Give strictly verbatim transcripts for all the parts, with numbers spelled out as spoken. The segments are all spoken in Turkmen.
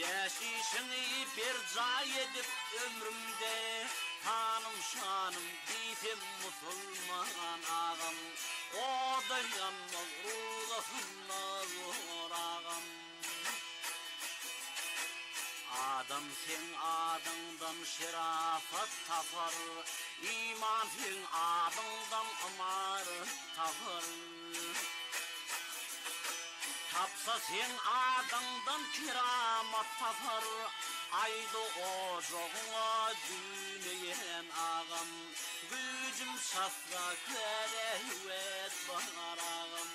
Yaşayışını bir cay edip ömrümde tanım şanım ditim musulman ağam. O da yanmaz ruhuna zor ağam. Adam sen adından şerafat tapar, iman sen adından amaret tapar. Tapsa sen adından keramat tapar, aydı ocağına düğmeyen ağam. Gücüm çatla kerehvet var ağam.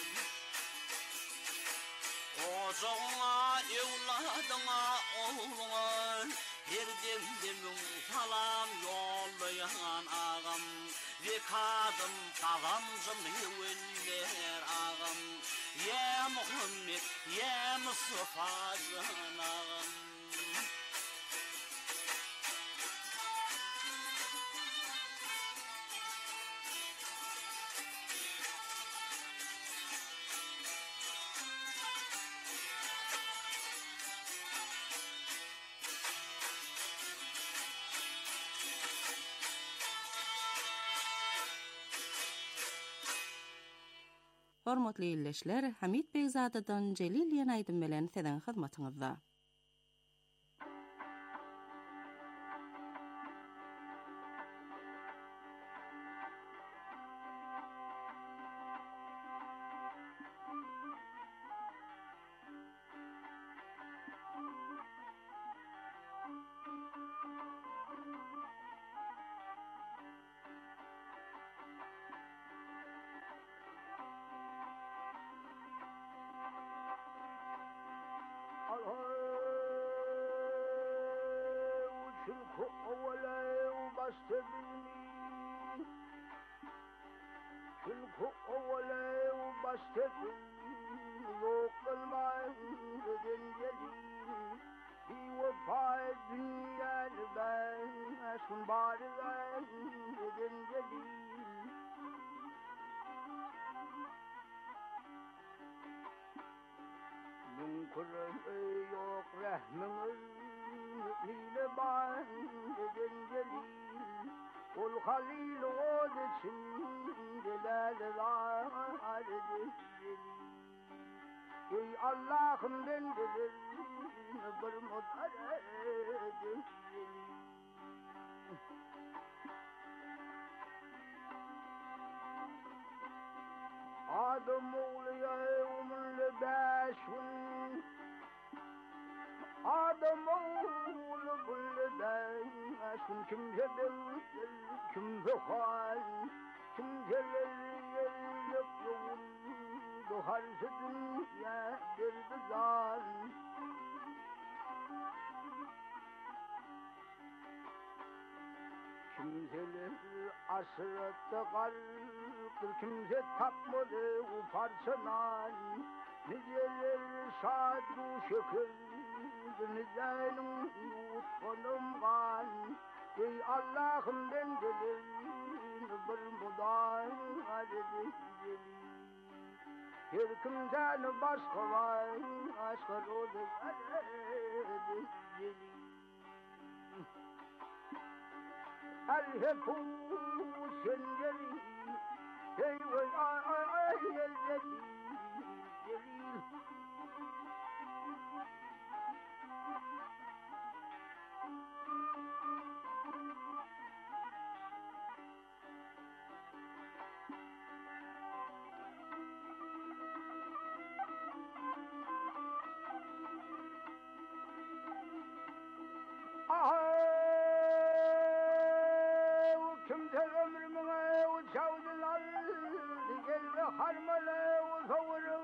Ocağına, evladına, oğluna her demdemin salam yollayan ağam. Ve kadım kazamcım hüvenler ağam. Ya Muhammed, ya Mustafa ağam. Hormatly illeşler, Hamid Beyzadydan Celil Ýanaýdym bilen seden hyzmatyňyzda. Çünkü oğle baştekin yok olmayın gelin bir vefay dünyanı ben aşkın bari ben gelin mümkün yok rahminiz nile ben gelin ol halil o için ey Allah'ım ben dedim bir mutlaka Adam oğlu yevmünle beşun Adam oğlu bulle beşun kimse değil kimse hal kimseler yok yolun bu harcı dünya bir bizan kimseler asırette kalktır kimse tapmadı bu parçanan niceler şadu şükür nicenin yutkunum kan ey Allah'ım ben gelir bir mudan adedi her kimden başka var aşkı rodu adedi el hep sen geri hey vay ay ay el dedi gelin kimse ömrümüne uçavdılar gel ve harmale uzavuru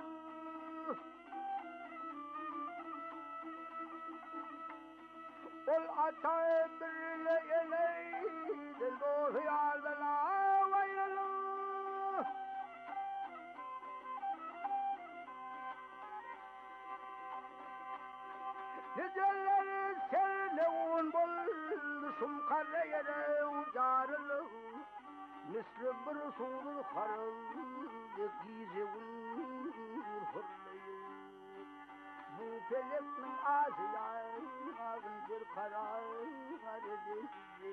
ol ata birle eleydi doğru yardına vayralı niceleri serlevun bulmuşum kare yere ucarılı misli bir suğul harıl gizevun hırlayı bu peleknin ağzı yağın bir karar dedi.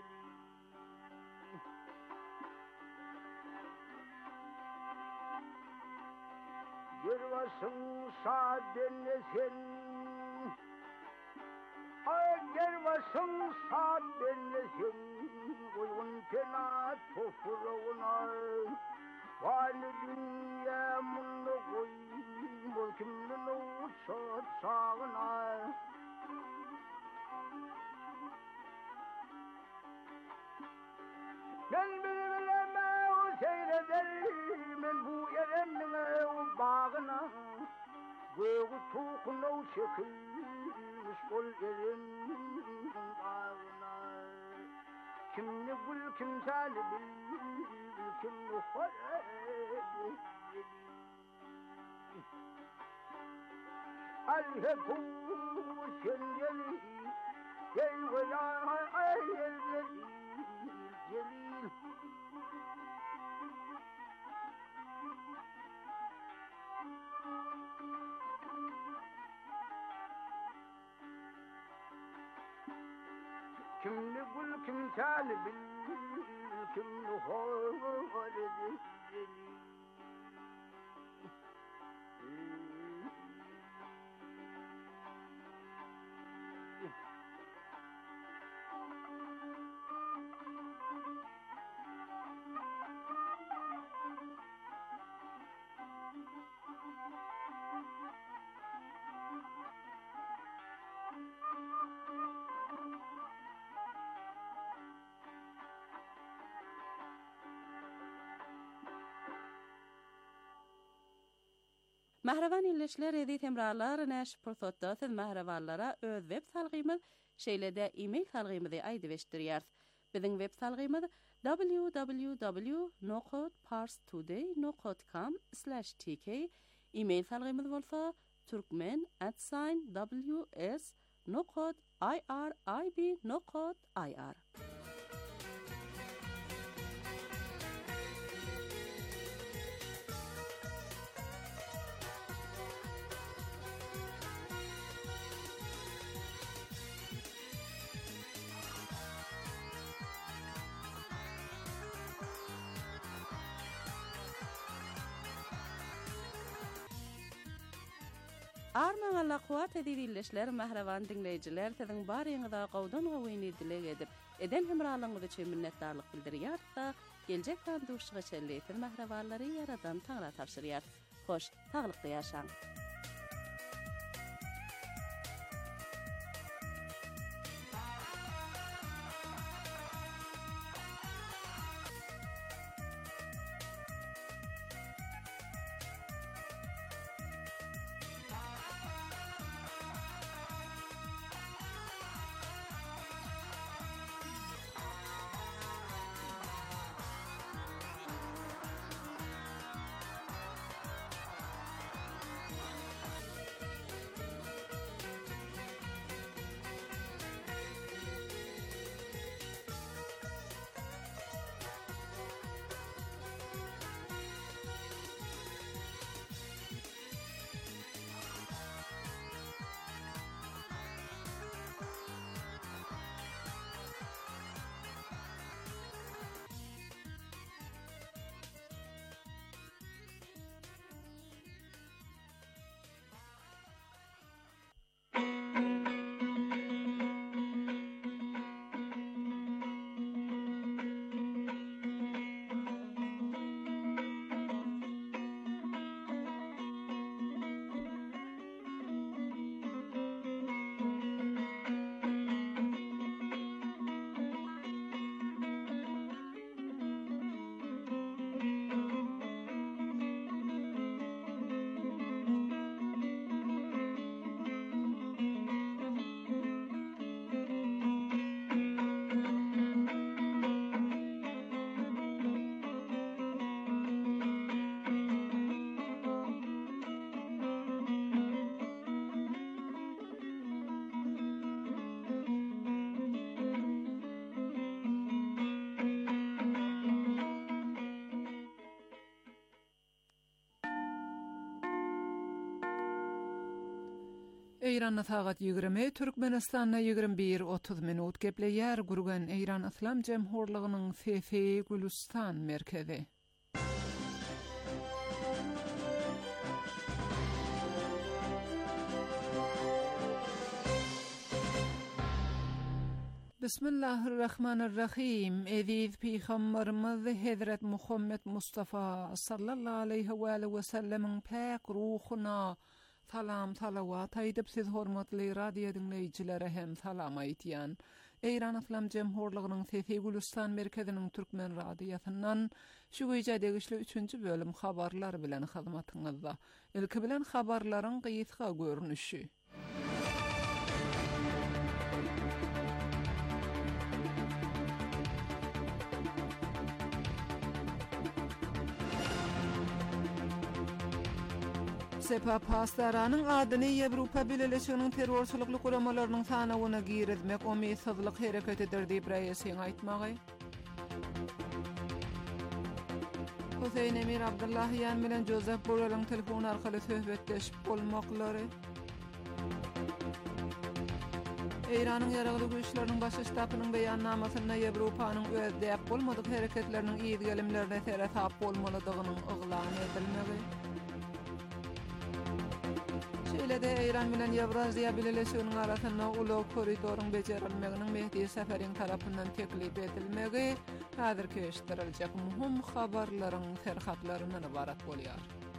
Gervasın saadenle sen, ay gervasın saadenle sen, uygun fena tofuruğuna, vali dünya mundu koy, mülkümün uçut sağına. Ben bilmeme o seyrederim, ben bu yeremine o bağına, göğü tuğun o çekilmiş ol yerin bağına. Kimni gül kimsali bil, kimni hore alhebu sen geli, gel ve ya ay geli. Celil kimni gül kimsali bil, kimni hor edin celil. Mahravan illeşler edi temrarlar näş pursatda siz mahravanlara öz web salgymyz şeýlede e-mail salgymyzy aýdybeşdirýär. Biziň web salgymyz w w w nokta parstoday nokta com slash t k. E-mail salgymyz bolsa turkmen at w s nokta i r i b nokta i r. Arman Allah kuwat edilişler mahravan dinleyijiler siziň baryňyza gowdan gowyny dilek edip eden hemralygyňyzy üçin minnetdarlyk bildirýär da geljek tandyşygy çelleýär mahrawanlary yaradan taňra tapşyrýar. Hoş, taglykly ýaşaň. Eýranda sagat ýigirme, Türkmenistanda ýigirme bir otuz minut gepleýär gurgan Eýran Islam Jemhurlygynyň F F Gülistan merkezi. Bismillahirrahmanirrahim. Eziz Peygamberimiz Hazret Muhammed Mustafa sallallahu aleyhi ve sellem'in pek ruhuna salam salavat aýdyp siz hormatly radio dinleýijilere hem salam aýtýan. Eýran Islam Jemhurlygynyň F F Gülistan merkeziniň türkmen radiosundan şu güýje degişli üçünçi bölüm habarlar bilen hyzmatyňyzda. Ilki bilen habarlaryň gysga görnüşi. Sepa pastaranyň adyny Ýewropa Birleşiginiň terrorçylykly guramalarynyň sanawyna girizmek omysyzlyk hereketidir diýip raýasyň aýtmagy. Hüseyin Emir Abdullahyan bilen Joseph Borrell'ň telefon arkaly söhbetleşip bolmaklary. Eýranyň ýaragly güýçleriniň baş ştabynyň beýannamasyna Ýewropanyň özdäp bolmadyk hereketleriniň ýetgilimlerine terä tap bolmalydygynyň yglan edilmegi. Şeýlede Eýran bilen Ýewraziýa Birleşiginiň arasynda uly koridoryň bejerilmeginiň Mehdi Seferiň tarapyndan teklip edilmegi häzir keşdiriljek muhim habarlaryň terhatlaryndan ibarat bolýar.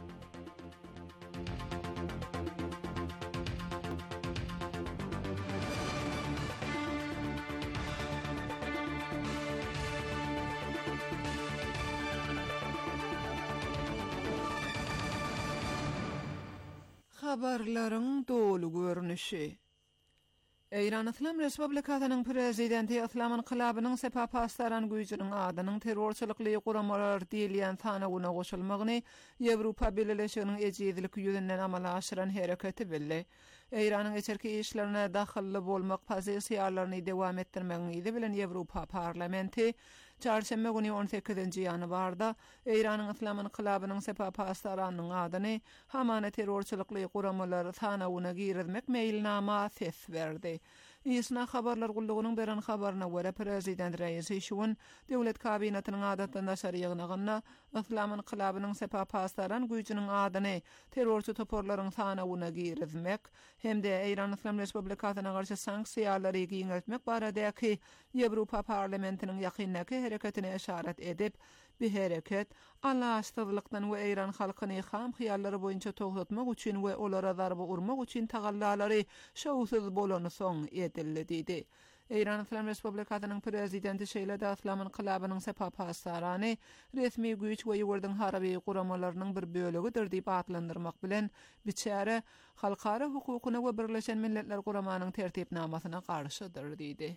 Habarlaryň dolu görnüşi. Eýran Islam Respublikasynyň prezidenti Islam Inqilabynyň Sepa Pastaran güýjüniň adynyň terrorçylykly guramalar diýilýän sanawyna goşulmagyny Ýewropa Birleşiginiň ejizlik ýüzünden amala aşyran hereketi bildi. Eýranyň içerki işlerine dahilli bolmak pozisiýalaryny dewam etdirmegi bilen Ýewropa parlamenti çarşembe günü on sekizinji ýanwarda Eýranyň Islam Inqilabynyň Sepa Pastaranyň adyny hamana terrorçylykly guramalar sanawyna girizmek meýilnama ses berdi. Ýysna habarlar gullugynyň beren habaryna görä prezident Reisi şuň döwlet kabinetiniň adatda naşarýygyna Islam Inqilabynyň Sepa Pastaran güýjüniň adyny terrorçy toporlaryň sanawyna girizmek hemde Eýran Islam Respublikasyna garşy sanksiýalary giňeltmek baradaky Ýewropa parlamentiniň ýakyndaky hereketine işaret edip, bir hereket Allahsızlykdan we Eýran halkyny ham hyýallary boýunça togtatmak üçin we olara darby urmak üçin tagallalary şowsuz bolany soň edildi diýdi. Eýran Islam Respublikasynyň prezidenti şeýle-de Islam Inqilabynyň Sepa Pastarany resmi güýç we ýurdyň haraby guramalarynyň bir bölügidir diýip atlandyrmak bilen biçare halkara hukukyna we Birleşen Milletler Guramanyň tertipnamasyna garşydyr diýdi.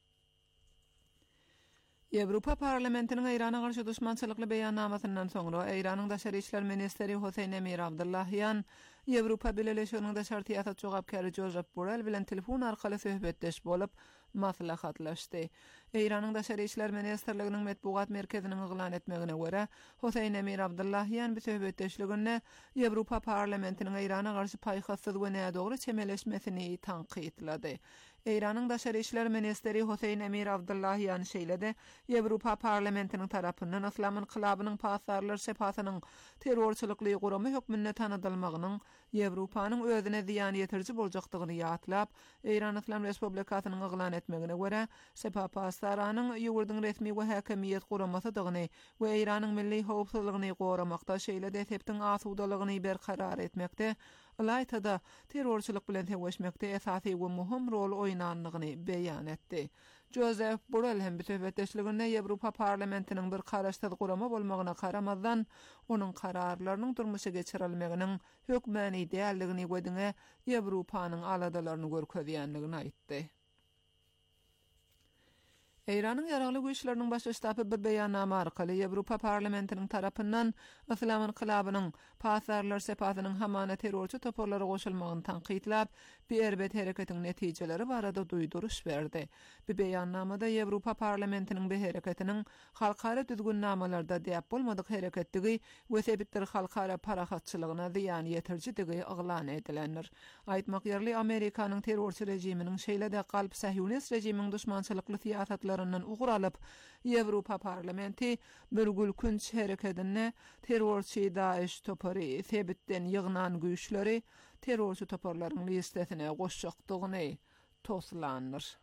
Ýewropa parlamentiniň Eýrana garşy düşmançylykly beýannamasyndan soňra Eýranyň daşary işler ministeri Hüseyin Emir Abdullahyan Ýewropa Birleşiginiň daşary tiýasat jogapkary Joseph Borrell bilen telefon arkaly söhbetleş bolup maslahatlaşdy. Eýranyň daşary işler ministerliginiň medpugat merkeziniň yglan etmegine görä Hüseyin Emir Abdullahyan bir söhbetleşliginde Ýewropa parlamentiniň Eýrana garşy paýhassyz we nädogry çemeleşmesini tanqytlady. Eýranyň daşary işler ministeri Hüseyin Emir Abdullahyan şeýle-de Ýewropa parlamentiniň tarapyndan Islam Inqilabynyň pasarlar sepasynyň terrorçylykly guramy hökmüne tanydylmagynyň Ýewropanyň özüne ziýan ýetirji boljakdygyny ýatlap, Eýran Islam Respublikasynyň yglan etmegine görä, Sepa Pastaranyň ýurdyň resmi we häkimiýet guramasydygyny we Eýranyň milli howpsuzlygyny goramakda şeýle-de septiň asudalygyny berkarar etmekde, Laytada terrorçylyk bilen teweşmekde esasy we muhim rol oýnanlygyny beýan etdi. Joseph Borrell hem bir söhbetleşliginde Ýewropa parlamentiniň bir garaşsyz gurama bolmagyna karamazdan onuň kararlarynyň durmuşa geçirilmeginiň hökmeni idealligini gödüňe Ýewropanyň aladalaryny görkezýänligini aýtdy. Eýranyň ýaragly güýçleriniň baş ştaby bir beýannama arkaly Ýewropa parlamentiniň tarapyndan Islam inqilabynyň pasarlar sepatynyň hamana terrorçy toporlara goşulmagyny tanqidlap, berbet hereketiň netijeleri barada duýduruş berdi. Bu beýannamada Ýewropa parlamentiniň bu hereketiniň halkara düzgünnamalarda diýip bolmadyk hereketligi we sebitleri halkara parahatçylygyna ziýan ýetirjidigi yglan edilenir. Aýtmak ýerli Amerikanyň terrorçy rejiminiň şeýle-de galp Sahyonist rejiminiň düşmançylykly siýasatlaryndan ugur alyp, Ýewropa parlamenti bir gülkünç hereketine terrorçy Daesh topory sebitden ýygnan güýçleri terrorçy toporlaryň listesine goşjakdygyny toslanýar.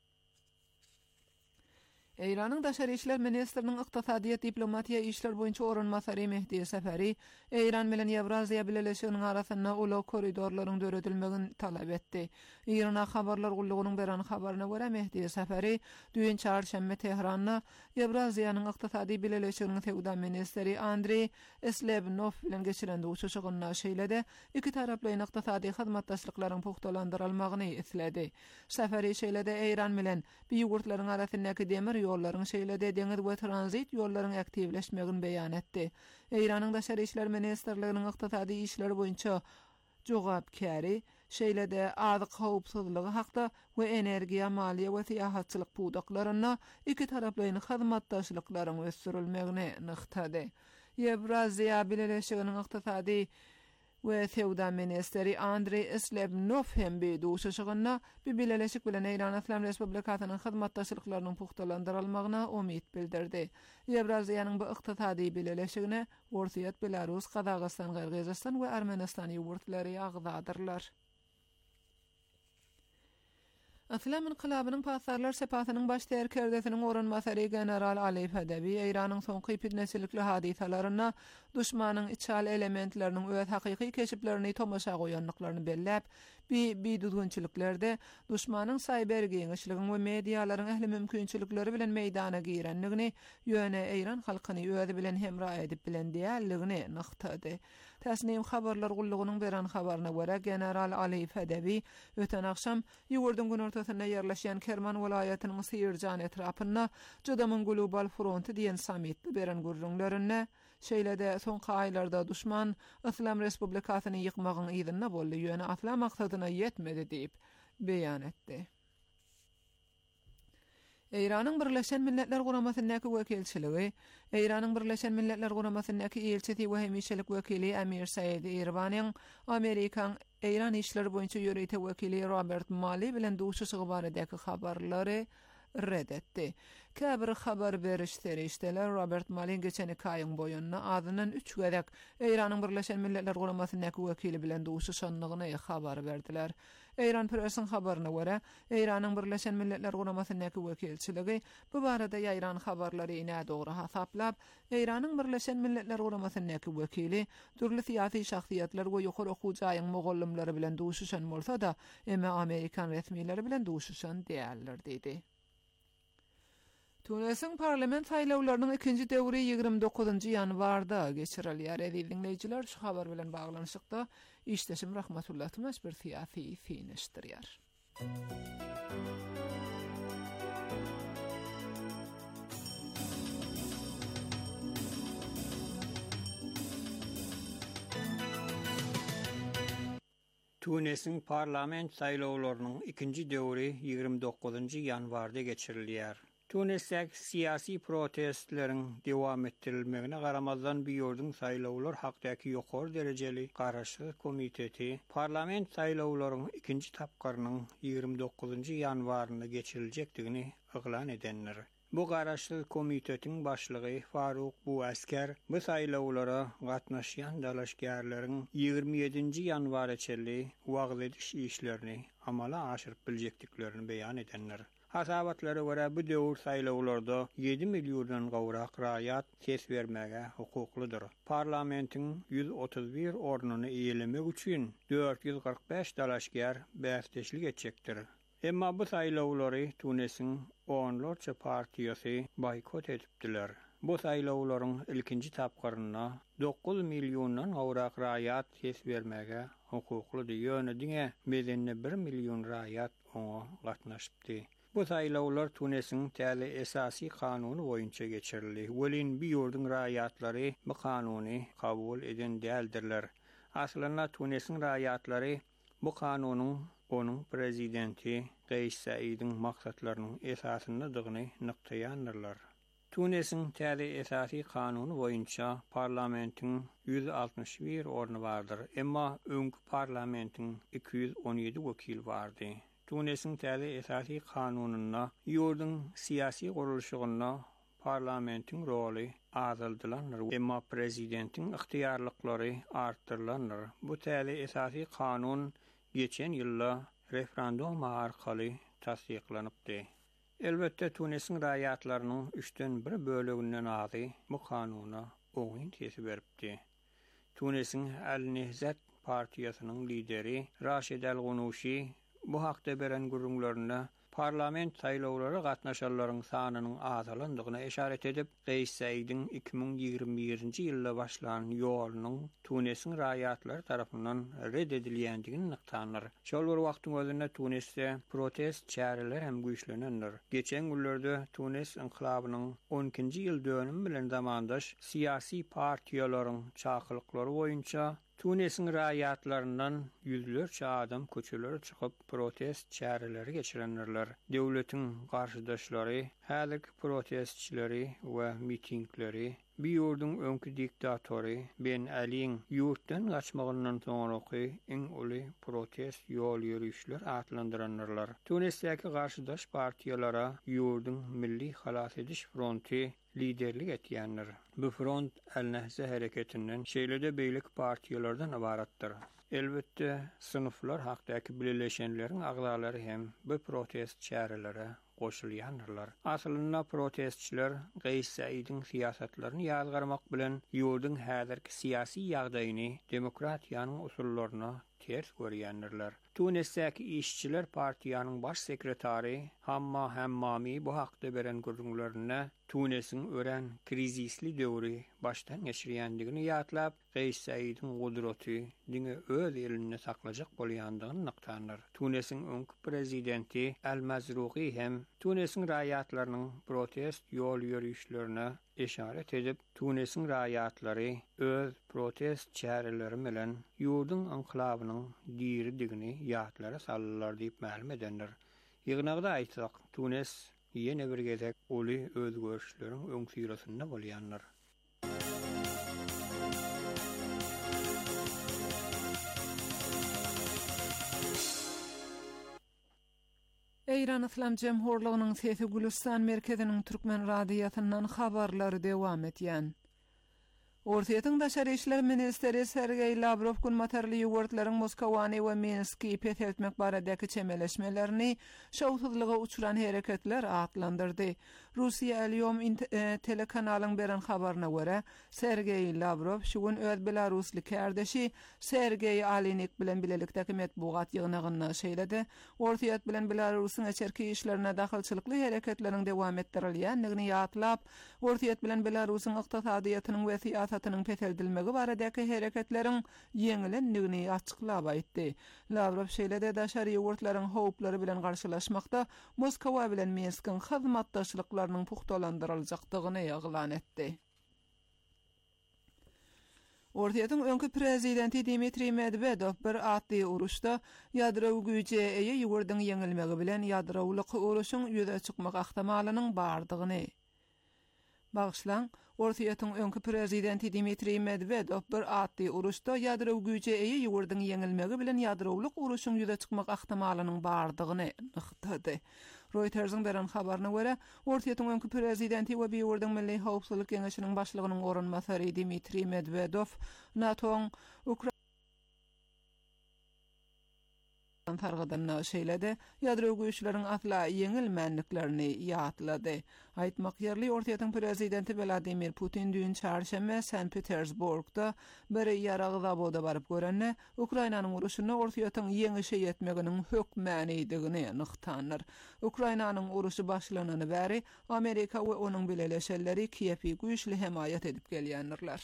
Eýranyň daşary işler ministriniň ykdysadyýat diplomatiýa işler boýunça oranmasary Mehdi Seferi Eýran bilen Ýewraziýa birleşiginiň arasynda uly koridorlaryň döredilmegini talap etdi. Eýrana habarlar gullugynyň beran habaryna görä Mehdi Seferi düýün çarşamba Tehranda Ýewraziýanyň ykdysady birleşiginiň sewda ministri Andrey Slevnov bilen geçiren uçuşygyna şeýle-de iki taraplaryň ykdysady hyzmatdaşlyklaryň puhtalandyrylmagyny isledi. Seferi şeýle-de Eýran bilen biýgurtlaryň arasyndaky demir ýollaryň şeýle-de deňiz we transit ýollaryň aktivleşmegini beýan etdi. Eýranyň daşary işler ministrliginiň ykdysady işler boýunça jogapkary şeýle-de azyk howpsuzlygy hakda we energiýa, maliýe we siýasatçylyk pudaklaryna iki taraplaryň hyzmatdaşlyklaryň ösürilmegini nyktady. Ýewraziýa birleşiginiň ykdysady we sewda ministri Andrey Slevnov hem bir duşuşygyna bir birleşik bilen Eýran Islam Respublikasynyň hyzmatdaşlyklarynyň puhtalandyrylmagyna umyt bildirdi. Ýewraziýanyň bu ykdysady birleşigine Russiýa, Belarus, Kazakystan, Kyrgyzstan we Ermenistan ýurtlary agzadyrlar. Islam inqilabynyň pasarlar sepatynyň baş terkerdesiniň oranmasary general Ali Fedebi Eýranyň soňky fitnesilikli hadisalaryna düşmanyň içal elementleriniň öz hakyky keşiplerini tomaşa goýanlyklaryny belläp, bi bi düzgünçiliklerde düşmanyň cyber giňişliginiň we medialaryň ähli mümkinçilikleri bilen meýdana girenligini ýöne Eýran halkyny özi bilen hemra edip bilen diýerligini nyktady. Täsnim habarlar gullugynyň beran habaryna görä general Ali Fedebi öten akşam ýurdun gün ortasynda ýerleşýän Kerman welaýatynyň Sirjan etrapynda Judamyň Global Fronty diýen sammitde beran gurrunlaryna şeýle-de soňky aýlarda düşman Islam Respublikasyny ýykmagyň ýerine boldy ýöne asla maksadyna ýetmedi diýip beýan etdi. Eýranyň Birleşen Milletler Guramasynyňky wekilçiligi, Eýranyň Birleşen Milletler Guramasynyňky elçisi we hemişelik wekili Amir Said Erbanyň Amerikan Eýran işleri boýunça ýöreýte wekili Robert Malley bilen duşuşygy baradaky habarlary reddetdi. Käbir habar berişleri işdeler Robert Malley geçen iki aýyň boýunna adynyň üç gerek Eýranyň Birleşen Milletler Guramasynyňky wekili bilen duşuşanlygyny habar berdiler. Eýran presiň habaryna görä, Eýranyň Birleşen Milletler Guramasynyňky wekilçiligi bu barada ýaýran habarlary ine dogry hasaplap, Eýranyň Birleşen Milletler Guramasynyňky wekili türli siýasy şahsiýetler we ýokary okujaýyň mogallymlary bilen duşuşan bolsa da, emme Amerikan resmiýetleri bilen duşuşan diýerler diýdi. Tunesiň parlament saýlawlarynyň ikinji döwri ýygrimi dokuzunçy ýanwarda geçirilýär. Dinleýijiler şu habar bilen baglanyşykda işleşim Rahmatullah Tumaş bir siýasy fiňişdirýär. Tunesiň parlament saýlawlarynyň ikinji döwri ýygrimi dokuzunçy ýanwarda geçirilýär. Tunesdäki siyasi protestleriň dewam etdirilmegine garamazdan bir ýurdun saýlawlar hakdaky ýokary derejeli garaşy komiteti parlament saýlawlarynyň ikinji tapgarynyň ýygrimi dokuzunçy ýanwaryna geçiriljekdigini yglan edenler. Bu garaşy komitetiň başlygy Faruk Bu Asker bu saýlawlara gatnaşýan dalaşgarlaryň ýygrimi ýedinçi ýanwaraçely wagt ediş işlerini amala aşyryp biljekdiklerini beýan edenler. Hasabatlara görä bu döwür saýlawlarda ýedi milliýondan gowrak raýat ses bermäge hukuklydyr. Parlamentiň ýüz otuz bir ornuny eýlemek üçin dört yüz kırk beş dalaşgar bäsdeşlik etjekdir. Emma bu saýlawlary Tunesiň onlarça partiýasy boykot edipdiler. Bu saýlawlaryň ilkinji tapgaryna dokuz milliýondan gowrak raýat ses bermäge hukukly ýöne diňe medenne bir million raýat oňa gatnaşypdy. Bu saylawlar Tunesiň täze esasy kanuny boýunça geçirildi. Welin bir ýurdun raýatlary bu kanuny kabul eden däldirler. Aslynda Tunesiň raýatlary bu kanunyň onun prezidenti Qays Said'in maksatlarynyň esasyndadygyny nyktaýandylar. Tunesiň täze esasy kanuny boýunça parlamentiň yüz altmış bir orny bardyr, emma öňkü parlamentiň iki yüz on ýedi wekil bardy. Tunesiň täze esasy kanunyna ýurdun siyasi guruluşyna parlamentiň roli azaldylanlar, emma prezidentiň yktyýarlyklary artdyrylanlar. Bu täze esasy kanun geçen ýylda referendum arkaly tasdiklanypdy. Elbette Tunesiň raýatlarynyň üçten bir bölüginden azy bu kanuny oňyn tesir beripdi. Tunesiň El-Nehzat partiýasynyň lideri Raşid El-Gunuşi bu hakda beren gurrunlaryna parlament saýlawlary gatnaşanlaryň sanynyň azalandygyna eşaret edip, Qays Said'in iki bin ýigirme birinji ýylda başlan ýolunyň Tunesiň raýatlary tarapyndan reddedilýändigini nyktanlar. Şol bir wagtyň özünde Tunesde protest çäreler hem güýçlenenler. Geçen günlerde Tunes inqilabynyň on ikinji ýyl dönümi bilen zamandaş siyasi partiýalaryň çakylyklary boýunça Tunesiň raýatlaryndan yüzlerçe adam köçelere çykyp protest çäreleri geçirenler. Döwletiň garşydaşlary, häzirki protestçileri we mitingleri bir ýurdun öňkü diktatory Ben Aliň ýurtdan gaçmagyndan soňraky iň uly protest ýol ýürüýüşler atlandyranlar. Tunesdäki garşydaş partiýalara ýurdun Milli Halas ediş fronty liderlik etýänler. Bu front El-Nehze hereketinden şeýlede beýlik partiýalardan ibaratdyr. Elbette sınıflar hakdaky birleşenleriň agzalary hem bu protest çärelere goşulýanlar. Aslynda protestçiler Qays Said'in siýasatlaryny ýazgarmak bilen ýurdun häzirki siyasi ýagdaýyny, demokratiýanyň usullaryna ters görýänler. Tunesdäki işçiler partiýanyň baş sekretary Hamma Hammami bu hakda beren gurrunlaryna Tunesiň ören krizisli döwri baştan geçirýändigini ýatlap, Qays Said'in gudraty diňe öz elinde saklajak bolýandygyny nyktanlar. Tunesiň öňkü prezidenti El-Mazruqi hem Tunesiň raýatlarynyň protest ýol ýürüýüşlerine eşaret edip, Tunesiň raýatlary öz protest çäreleri bilen ýurdun inqilabynyň diridigini ýatlara sallar diýip ma'lum edenler. Ýygnagda aýtsak, Tunes ýene bir gezek uly özgörüşleriň öňsýrasynda bolýanlar. Eýran Islam Jemhurlygynyň Sesi Gülistan merkeziniň Türkmen radiýasyndan habarlary dowam etýän. Ortaýatyň daşary işler ministeri Sergey Lavrov gün materli ýurtlaryň Moskowany we Minski pethetmek baradaky çemeleşmelerini şowsuzlyga uçuran hereketler atlandyrdy. Russiýa El-Yom e, telekanalyň beren habaryna görä, Sergey Lavrov şu gün öz Belarusly kardeşi Sergey Alinik bilen bilelikdäki medbugat ýygnagyny şeýledi. Ortaýat bilen Belarusyň içerki işlerine dahilçilikli hereketleriň dowam etdirilýändigini ýatlap, Ortaýat bilen Belarusyň ykdysadyýatynyň we siýasatynyň peteldilmegi baradaky hereketleriň ýeňilendigini açyklap aýtdy. Lavrov şeýlede daşary ýurtlaryň howplary bilen garşylaşmakda Moskowa bilen Minskiň hyzmatdaşlyklarynyň puhtalandyryljakdygyny ýaglan etdi. Ortaýatyň öňkü prezidenti Dmitri Medvedev bir atly uruşda ýadrowy güýje eýe ýurdun ýeňilmegi bilen ýadrowlyk uruşyň ýüze çykmak ahtamalynyň bardygyny bagşlan. Ortaýatyň öňkü prezidenti Dmitri Medvedev bir atly uruşda ýadrowy güýje eýe ýurdun ýeňilmegi bilen ýadrowlyk uruşyň ýüze çykmak ahtamalynyň bardygyny nykdady. Reuters'ın beren habaryna görä, Ortaýatyň öňkü prezidenti we ýurdun Milli Howpsuzlyk Geňeşiniň başlygynyň orunmasary Dmitri Medvedev NATO'ň Ukraina targadan şeýlede ýadrowy güýçleriň atla ýeňilmänliklerini ýatlady. Aýtmak ýerli Ortaýatyň prezidenti Vladimir Putin dün çarşembe Sankt Petersburgda bir ýarag zaboda baryp görenne, Ukrainanyň uruşyna Ortaýatyň ýeňişe ýetmeginiň hökmäniydigini nyktanlar. Ukrainanyň uruşy başlanany bäri Amerika we onuň bileleşenleri Kiýewi güýçli hemaýat edip gelýändirler.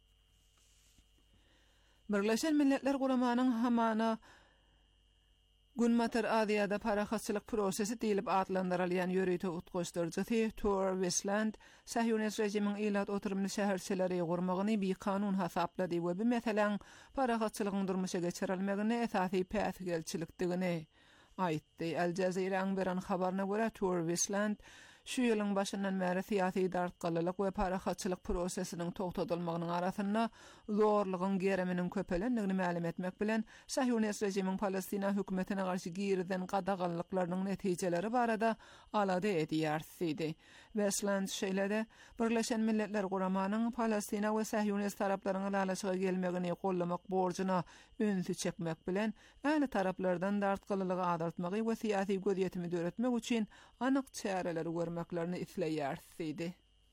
Birleşen Milletler Guramanyň hamana Günmatar Aziyada paraxatçılık prosesi diýilip adlandyrylýan ýörüýte utgoşdurjy Tor Westland Sahyonist rejimiň ilat oturumly şäherçileri gurmagyny bir kanun hasaplady we bu meselen paraxatçylygyň durmuşa geçirilmegine esasy päsgelçilikdigini aýtdy. Al Jazeera'ň beran habaryna görä Tor Westland şu ýylyň başyndan bäri syýasy dartgalylyk we paraxatçylyk prosesiniň togtadylmagynyň arasynda zorlugyň gereminiň köpelendigini ma'lum etmek bilen Sahyonist rejimiň Palestina hökümetine garşy girden gadagalyklarynyň netijeleri barada alada edýärdi. Westland şeýlede Birleşen Milletler Guramanyň Palestina we Sahyonist taraplaryň aralaşyga gelmegini gollamak borjuna öňsü çekmek bilen äli taraplardan dartgalylygy adartmagy we syýasy gözetimi döretmek üçin anyk çäreler görmeklerini isleýärdi.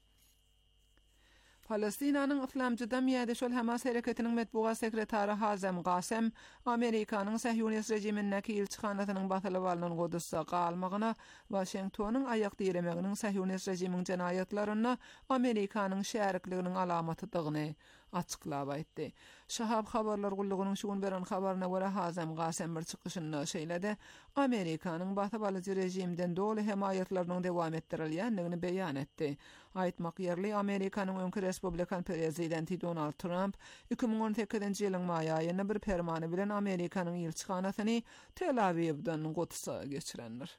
Palestinanyň Islamjy Jamiyety şol Hamas hereketiniň medbugat sekretary Hazem Qasem Amerikanyň Sahyonist rejimindäki ilçihanasynyň batylywalynyň Gudusda galmagyna Washingtonyň aýak diremeginiň Sahyonist rejimiň jenayatlaryna Amerikanyň şärikliginiň alamatydygyny açıklap aýtdy. Şahab habarlar gullugynyň şugun beren habaryna görä Hazem Qasem bir çykyşynda şeýlede Amerikanyň batybalyjy rejimden doly hemayatlarynyň dowam etdirilýändigini beýan etdi. Aýtmak ýerli Amerikanyň öňkü Respublikan prezidenti Donald Trump iki bin on sekizinji ýylyň maý aýynda bir fermany bilen Amerikanyň ilçihanasyny Tel Avivden Gudus'a geçirendir.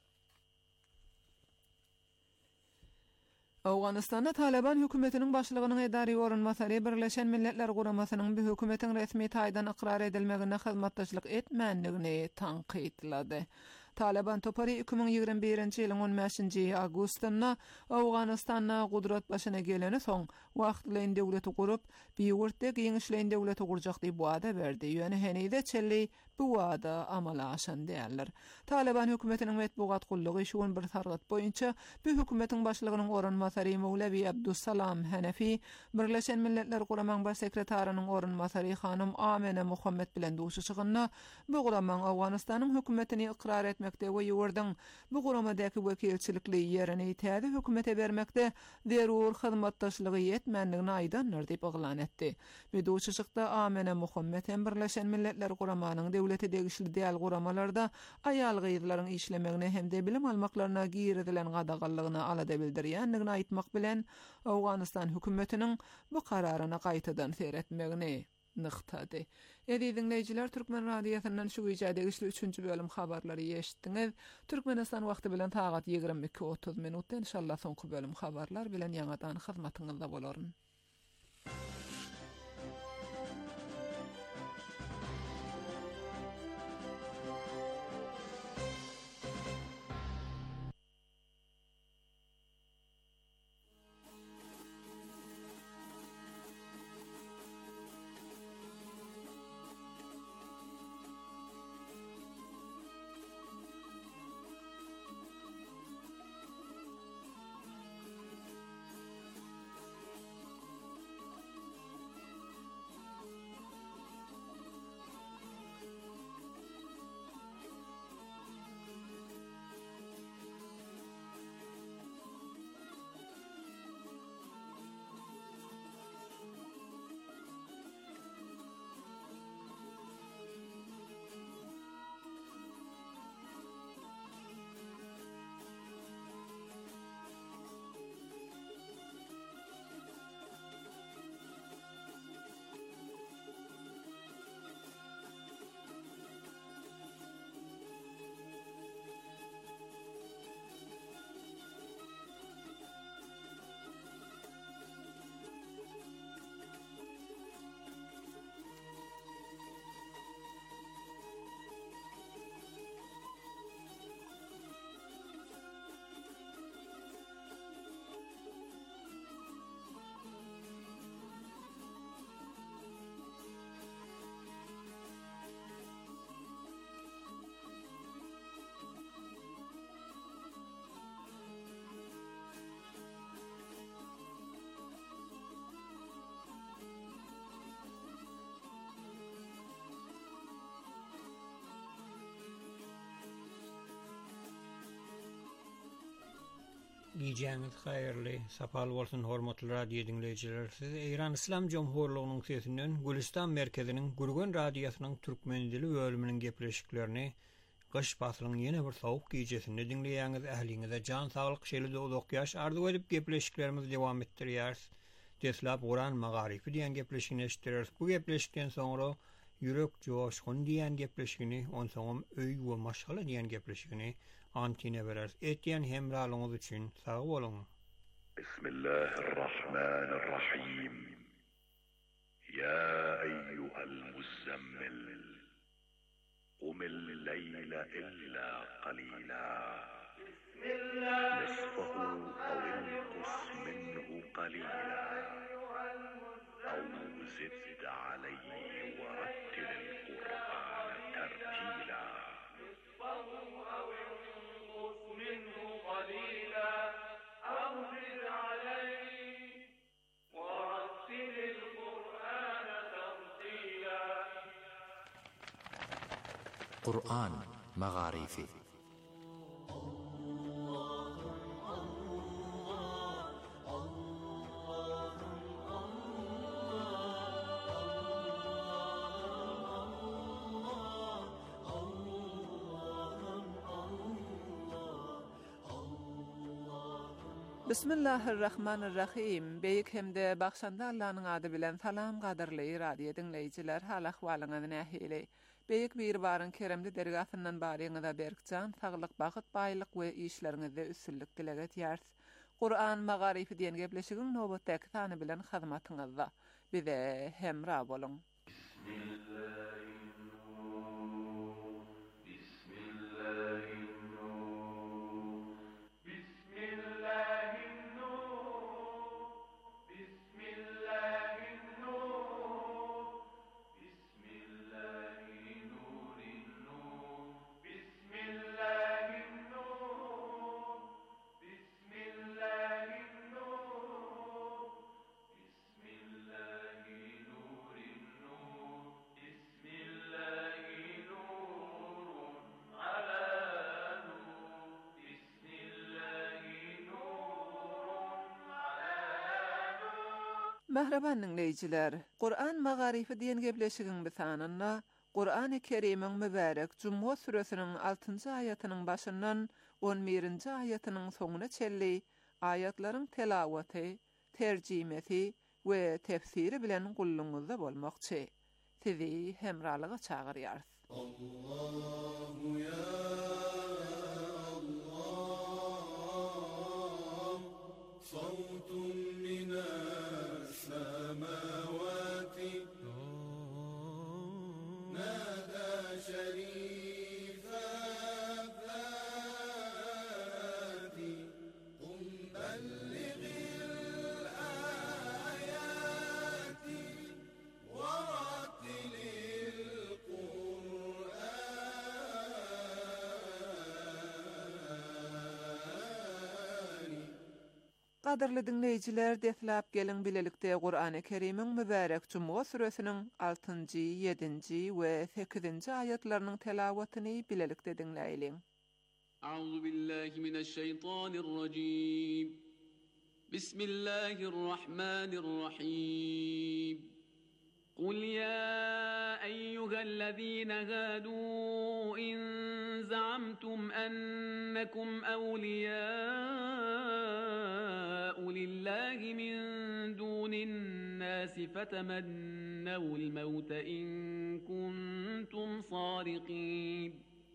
Awganistanda Taliban hökümetiniň başlygynyň edari orunmasary Birleşen Milletler Guramasynyň bu hökümetiň resmi taýdan ikrar edilmegine hyzmatdaşlyk etmänligini tanqidlady. Taliban topary iki bin ýigrimbi birinji ýylyň on beşinji awgustynda Awganistanda gudrat başyna geleni soň wagtlyň döwleti gurup, biýurtda giňişleýän döwleti gurjak diýip wada berdi. Ýöne henide çelli bu wada amala aşan däller. Taliban hökümetiniň medbugat gullugy şuň bir sargat boýunça bu hökümetiň başlygynyň orunmasary Mowlevi Abdussalam Hanefi Birleşen Milletler Guramaň baş sekretarynyň orunmasary hanım Amene Muhammed bilen duşuşygyna bu guramaň Awganistanyň hökümetini ikrar etmekde we ýurdyň bu guramadaky wekilçilikli ýerini täze hökümete bermekde derur hyzmatdaşlygy ýetmänligini aýdanlar diýip oglan etdi. Bu duşuşykda Amene Muhammed hem Birleşen Milletler Guramanyň döwleti degişli diýal guramalarda aýal gyýdlaryň işlemegine hemde bilim almaklaryna girdilen gadagalygyny alada bildirýändigini aýtmak bilen Awganistan hökümetiniň bu kararyna gaýtadan seretmegini nıqtady. Edi dinleyijiler, Türkmen radiosynyň şu güýjäde güçlü üçünji bölüm habarlary ýeşitdiňiz. Türkmenistan wagty bilen tagat ýigirmi iki otuz minutda inşallah soňky bölüm habarlar bilen ýa-dan hyzmatyňyzda bolaryn. Giyeceğiniz hayırlı, sapal bolsun hormatly radio dinleyijiler. Siz Iran İslam Jomhurluğunyň sesinden Gülistan merkeziniň Gurgun radiosynyň türkmen dili bölüminiň gepleşiklerini Qış pasylyň ýene bir sowuk gijesini dinleýäňiz ähliňize jan saglyk şeýle okyaş arzu edip gepleşiklerimizi dowam etdirýäris. Deslap Qur'an magarifi diýen gepleşigini eşitdirýäris. Bu gepleşikden soňra ýürek joşgun diýen gepleşigini, on soňam öý we maşgala diýen gepleşigini antine berers. Etýän hemralyňyz üçin sag boluň. Bismillahirrahmanirrahim. Ya eyyuhal muzammil قم الليل إلا قليلا نصفه أو انقص منه قليلا أو زد عليه ورتل القرآن ترتيلا نصفه أو انقص منه قليلا أو زد عليه ورتل القرآن ترتيلا قرآن مغاريفي Bismillahirrahmanirrahim. Beýik hemde bagşanda Allah'ın ady bilen salam gaderli radio dinleyijiler, hal ahwalyňyz nähili? Beýik bir barın keremli dergahyndan baryňyza berkjan, saglyk, bagyt, baýlyk we işleriňizde üstünlik dilek etýäris. Qur'an magarifi diýen gepleşigiň nowbatdaky sany bilen hyzmatyňyzda. Bize hemra boluň. Mehreban dinleyijiler, Qur'an magarifi diýen gepleşigiň bisanynda Qur'an-ı Kerimiň mübarek Cumhur suresiniň altynjy aýatynyň başyndan on birinji aýatynyň soňuna çelli aýatlaryň telawaty, terjimesi we tefsiri bilen gulluňyzda bolmakçy. Sizi hemralyga çagyrýarys. Allahu ya Allah, sawtun minas samawati nada sharifa fati qum ballighil ayati wa rattilil qur'ani. Qadirli dinleyijiler, deslap gelin bilelikde Qur'an-ı Kerimiň mübarek Cumhur suresiniň altynjy, ýedinji we sekizinji aýatlarynyň telawatyny bilelikde dinleýiliň. Euzu billahi mineşşeytanirracim. Bismillahirrahmanirrahim. قل يا أيها الذين هادوا إن زعمتم أنكم أولياء لله من دون الناس فتمنوا الموت إن كنتم صادقين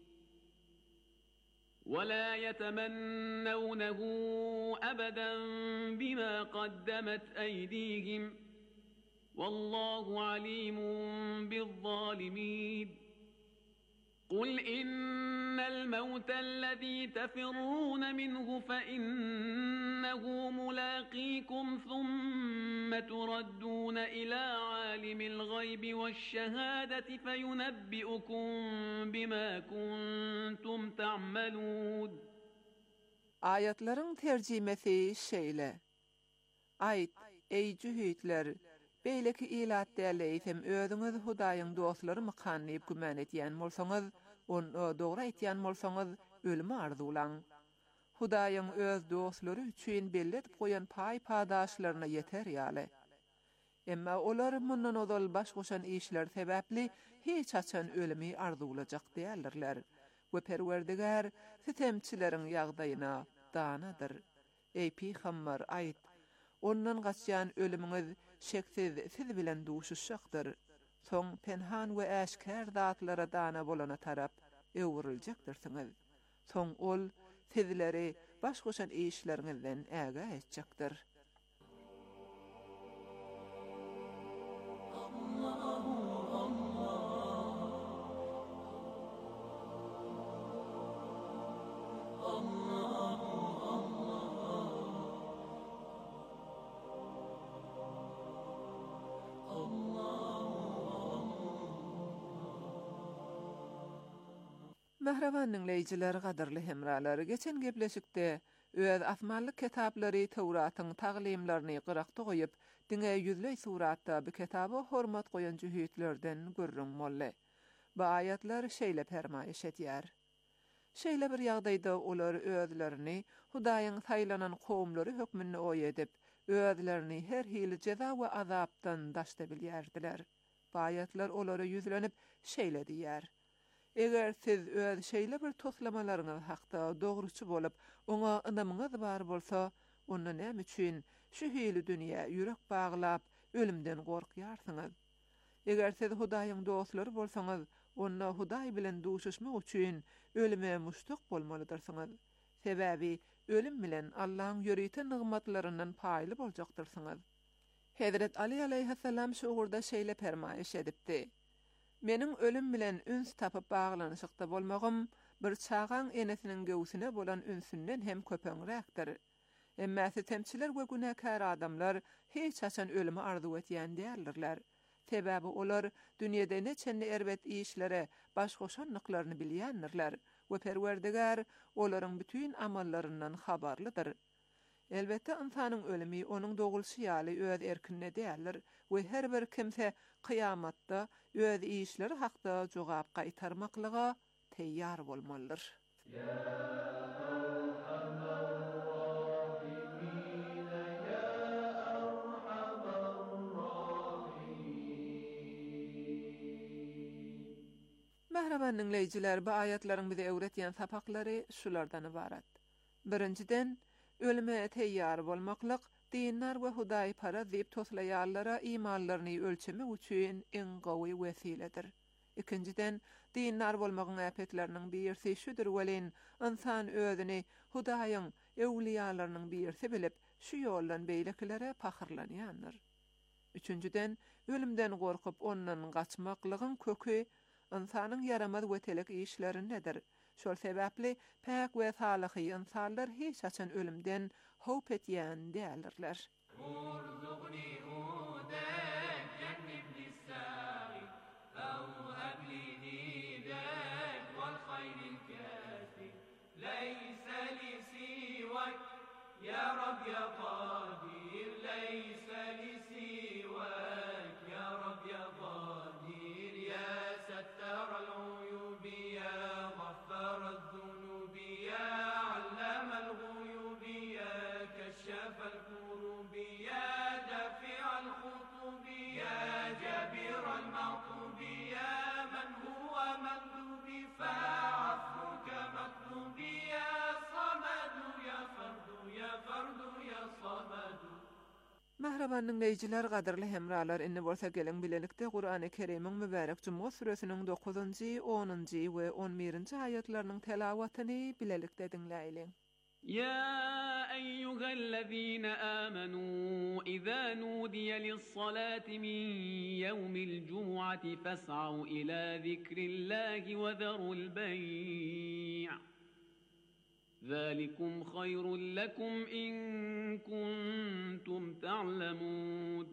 ولا يتمنونه أبدا بما قدمت أيديهم والله عليم بالظالمين قل إن الموت الذي تفرون منه فإنه ملاقيكم ثم تردون إلى عالم الغيب والشهادة فينبئكم بما كنتم تعملون. Ayatların tercimesi şeýle. Ayt, ey cühitler, beýleki ilat däleýsem özüňiz Hudaýyň dostlary mykanyp gümen etýän bolsaňyz, onu dogry etýän bolsaňyz, ölümi arzulaň. Hudaýyň öz dostlary üçin belletip goýan paý-padaşlaryna ýeter ýaly. Emma olar mundan ozal baş goşan işler sebäpli hiç açan ölümi arzulajak däldirler. we Perwerdigar sitemçilerin ýagdaýyna danadyr. Eýpi hammar aýt, ondan gaçýan ölümüňiz şeksiz siz bilen duşuşjakdyr. Soň penhan we äşkär zatlara dana bolana tarap öwrüljakdyrsyňyz. Soň ol sizleri baş goşan işleriňizden äge etjekdir. Mehreban dinleyijiler, gadyrly hemralary, geçen gepleşikde öz asmanlyk kitaplary Tawratyň taglimlaryny gyraqda goýup, diňe ýüzlei suratda bu kitaba hormat goýan jühitlerden görüň molle. Bu ayatlar şeýle fermaýyş etýär. Şeýle bir ýagdaýda olar özlerini Hudaýyň saýlanan kowmlary hökmüne oý edip, özlerini her hili jeza we azapdan daşda bilýärdiler. Bu ayatlar olary ýüzlenip şeýle diýär: Eger siz öz şeýle bir toslamalaryňyz hakda dogruçy bolup, oňa ynamyňyz bar bolsa, onda näme üçin şu hili dünýä ýürek baglap, ölümden gorkýarsyňyz? Eger siz Hudaýyň dostlary bolsaňyz, onda Hudaý bilen duşuşmak üçin ölüme muştuk bolmalydyrsınız. Sebäbi ölüm bilen Allahyň ýöriten nygmatlaryndan paýly boljakdyrsınız. Hazrat Ali aleyhisselam şu ugurda şeýle fermaýyş edipdi: Meniň ölüm bilen üns tapyp baglanyşykda bolmagym bir çağan enesiniň göwsüne bolan ünsünden hem köpeňräkdir. Emma sitemçiler we günäkär adamlar hiç haçan ölümi arzu etýän däldirler. Sebäbi olar dünýede neçende erbet işlere baş goşanlyklaryny bilýändirler we Perwerdigar olaryň bütün amallaryndan habarlydyr. Elbette insanyň ölümi onuň dogulşy ýaly öz erkinne däldir we her bir kimse kıyamatda öz işleri hakda jogap gaýtarmaklyga teýýar bolmalydyr. Mehreban dinleyijiler, bu ayatlaryň bize öwretýän sapaklary şulardan ibarat. Birinciden, ölüme teýýar bolmaklyk dinler we Hudaý para diýip toslaýarlara imanlaryny ölçemek üçin iň gowy wesiledir. Ikinciden, dinler bolmagyň äpetleriniň birisi şudur welin insan özüni Hudaýyň ewliýalarynyň birisi bilip, şu ýoldan beýlekilere pahyrlanýandyr. Üçünciden, ölümden gorkup ondan gaçmaklygyň kökü insanyň yaramaz we telek işlerindedir. Şol sebäpli päk we salahy insanlar hiç haçan ölümden howp etýän däldirler. Mehreban dinleyijiler, gadyrly hemralar, inni bolsa geliň bilelikde Qur'an-ı Kerim'iň mübarek Cuma suresiniň dokuzunjy, onunjy we on birinji ayatlarynyň telawatyny bilelikde dinläýilen. يا أيها الذين آمنوا إذا نودي للصلاة من يوم الجمعة فاسعوا إلى ذكر الله وذروا البيع ذلكم خير لكم إن كنتم تعلمون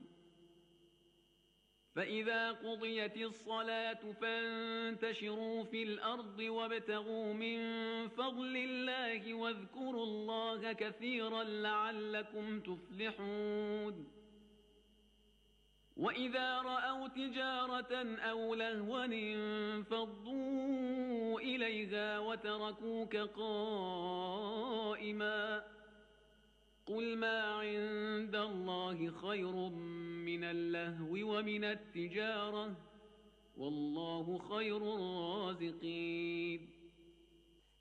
فإذا قضيت الصلاة فانتشروا في الأرض وابتغوا من فضل الله واذكروا الله كثيرا لعلكم تفلحون وإذا رأوا تجارة أو لهوا انفضوا إليها وتركوك قائما قل ما عند الله خير من اللهو ومن التجارة والله خير الرازقين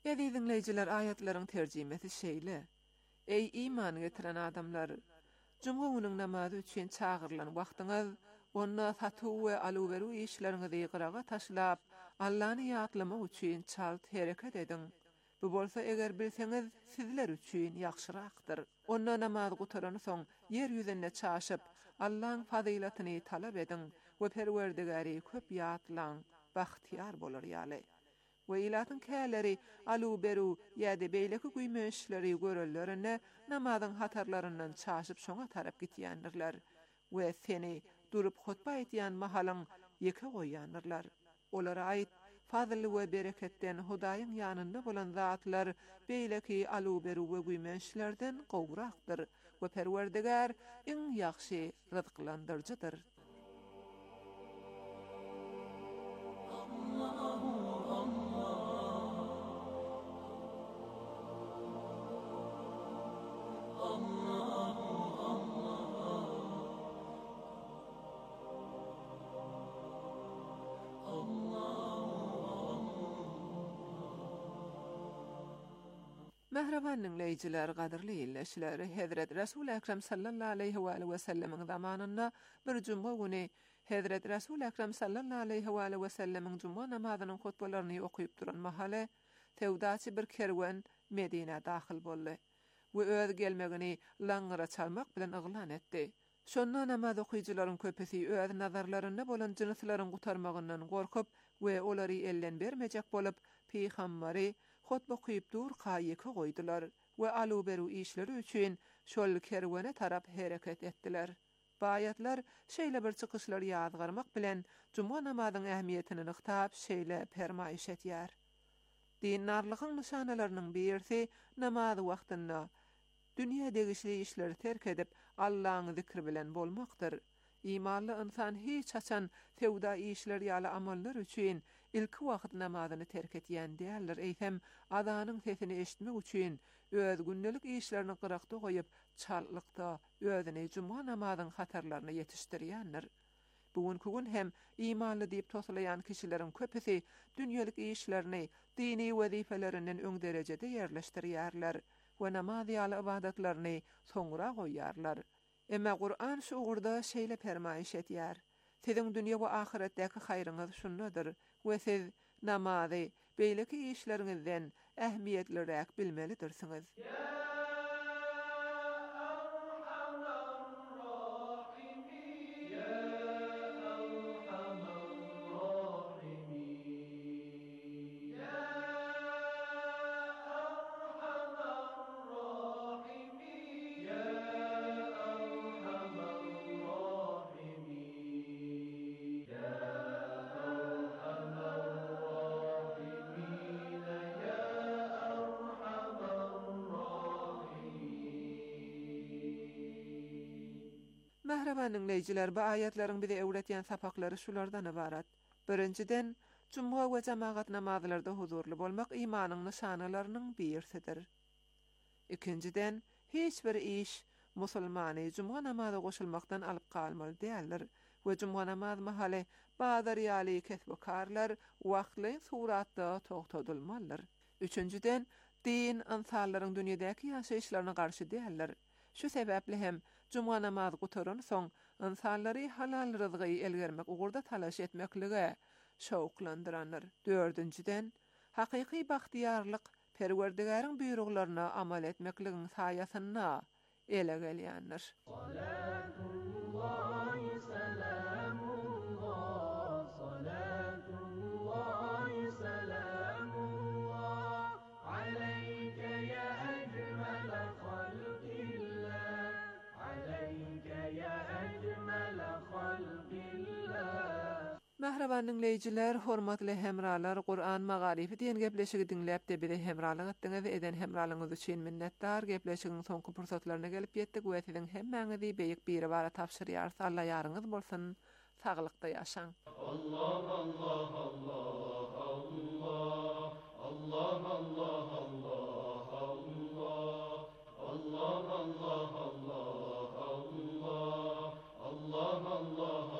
Gedi dinleyiciler, ayetlerin tercümesi şeýle. Ey iman getiren adamlar, Juma günüň namazy üçin çağırılan wagtyňyz, onna satu we aluberu işleriňizi gyraga taşlap, Allahny ýatlamak üçin çalt hereket edin. Bu bolsa eger bilseňiz sizler üçin ýagşyrakdyr. Onna namaz gutaran soň yer ýüzünde çaşyp, Allahyň fazylatyny talap edin we Perwerdigäri köp ýatlaň, bahtiýar bolar ýaly. We ilatyň käleri aluberu ýa-da beýleki güýmeşleri görellerine namazyň hatarlaryndan çaşyp şoňa tarap gitýändirler we seni durup hutba etýän mahalyň ýeke goýýandirler. Olara aýt fazl we bereketten Hudaýyň ýanynda bolan zatlar beýleki aluberu we güýmeşlerden gowrakdyr we Perwerdigar iň ýaxşy rızyklandyrjydyr. Mehreban dinleyijiler, gadirli illeşleri, Hazret Resul Ekrem sallallahu aleyhi we alihi we sellemiň zamanynda bir juma güni Hazret Resul Ekrem sallallahu aleyhi we alihi we sellemiň juma namazynyň hutbalaryny okuyup duran mahaly tewdaçy bir kerwen Medine dahyl boldy we öz gelmegini laňyra çalmak bilen yglan etdi. Şonda namaz okuyjylaryň köpesi öz nazarlarynda bolan jynyslaryň gutarmagyndan gorkup we olary elden bermejek bolup peýgamberi hutba okuyup dur kaýyky goýdular we aluberu işleri üçin şol kerwene tarap hereket etdiler. Bayatlar şeýle bir çykyşlar ýazgarmak bilen juma namazynyň ähmiýetini yktyp şeýle permaýyş etýär. Dinarlygyň nişanalarynyň birisi namaz wagtynda dünýä degişli işleri terk edip Allahyň zikri bilen bolmakdyr. İmanly insan hiç haçan fewda işler ýaly amallar üçin ilki wagt namazyny terk etýän däldir. Eýsem adanyň sesini eşitmek üçin öz gündelik işlerini gyrakda goýup çallykda özüni juma namazynyň hatarlaryna ýetişdirýändir. Bugünkü gün hem imanly diýip toslaýan kişileriň köpüsi dünýälik işlerini dini wezifelerinden öň derejede ýerleşdirýärler we namaz ýaly ibadatlaryny soňra goýýarlar. Emma Qur'an şu ugurda şeýle permaýyş etýär. Siziň dünýä we ahiretdäki haýryňyz şundadyr we siz namazy beýleki işleriňizden ähmiýetliräk bilmelidirsiňiz. Mehreban dinleyijiler, bu ayetlerin bize öwretýän sapaklary şulardan ibarat. Birinciden, juma we jamaat namazlarda huzurlu bolmak imanyň nişanalarynyň birisidir. Ikinciden, hiç bir iş musulmany juma namazy goşulmakdan alyp galmaly däldir we juma namaz mahaly bazar ýaly kesb-karlar wagtly suratda togtadylmalydyr. Üçünciden, din insanlaryň dünýädäki ýaşaýyşlaryna garşy däldir. Şu sebäpli hem juma namaz gutaran soň insanlary halal rızgy elgermek ugurda talaş etmeklige şowklandyranlar. Dördünciden, hakyky bahtiýarlyk Perwerdigäriň buyruglaryna amal etmekligiň saýasyna ele gelýändir. Mehreban dinleyijiler, hormatly hemralar, Qur'an magarifi diýen gepleşigi dinläp de bize hemralyk etdiňiz we eden hemralygyňyz üçin minnetdar. Gepleşigiň soňky pursatlaryna gelip ýetdik we siziň hemmäňizi beýik bir bara tapşyrýar. Allah ýaryňyz bolsun. Saglykda ýaşaň. Allah Allah Allah Allah Allah Allah Allah Allah Allah Allah Allah Allah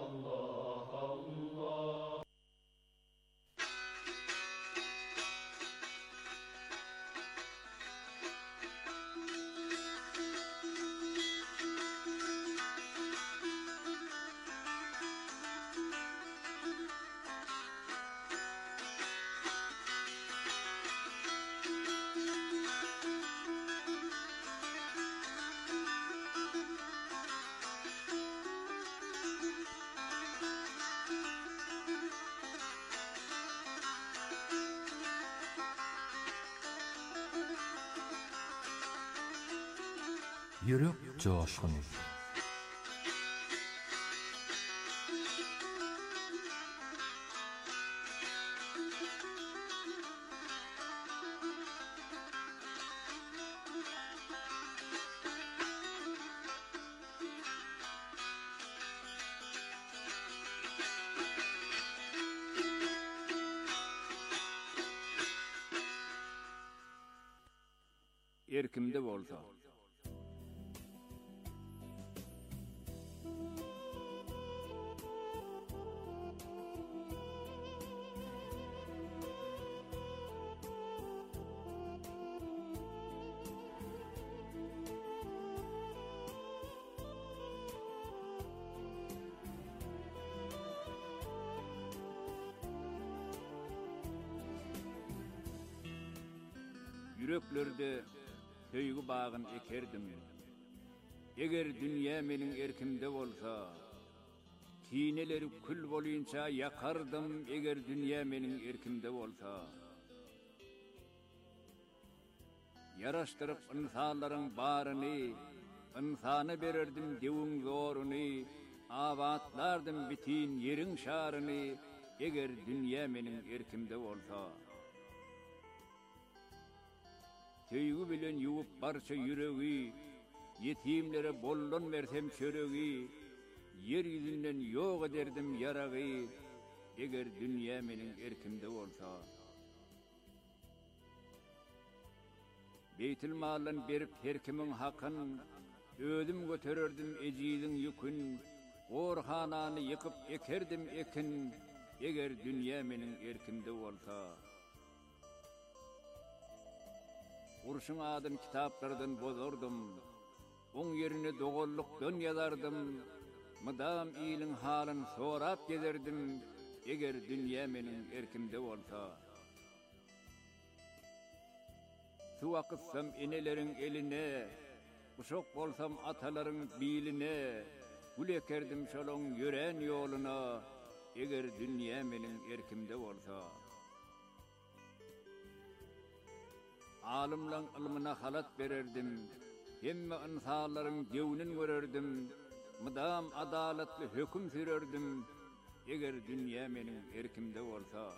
Yürek coşkunu. Erkimde bolsa. Yüreklerde Höyügü bağın ekerdim. Eger dünya menin erkimde bolsa, kineleri kül boluyunca yakardım. Eger dünya menin erkimde bolsa, yaraştırıp insanların barını, insana bererdim devin zorunu, avatlardım bitin yerin şarını. Eger dünya menin erkimde bolsa, Tüyü bilen yuvup barça yüreği, yetimlere bollon versem çöreği, yer yüzünden yok ederdim yarağı. Eger dünya menin erkimde olsa, Beytül malın berip herkimin hakkın, ödüm götürürdüm ecizin yükün, Orhananı yıkıp ekerdim ekin. Eger dünya menin erkimde olsa, Urşun adın kitaplardan bozordum, on yerine doğulluktan yazardım, mıdam iyilin halın sorap gezerdim. Eger dünya menin erkimde olsa, su akıtsam enelerin eline, uşak bolsam ataların biline, gül ekerdim şolon yüren yoluna. Eger dünya menin erkimde olsa, Alimlan ilmina halat bererdim, hemme insanların gevnin görerdim, mıdam adaletli hüküm sürerdim. Eger dünya menin erkimde olsa,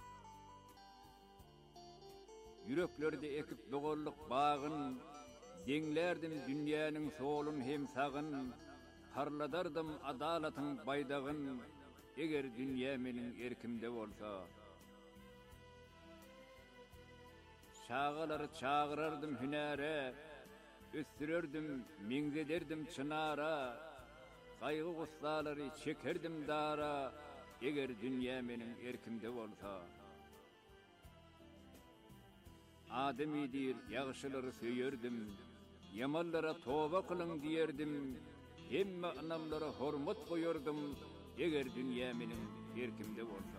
yüreklerde ekip doğulluk bağın, denglerdim dünyanın solun hem sağın, parladardım adaletin baydağın. Eger dünya menin erkimde olsa, Çağaları çağırardım hünere, üstürürdüm, mingzederdim çınara, kaygı gustaları çekerdim dara. Eger dünya menin erkimde olsa, Ademidir yağışları söyerdim, yamallara toba kılın diyerdim, hemme anamlara hormat koyurdum. Eger dünya menin erkimde olsa,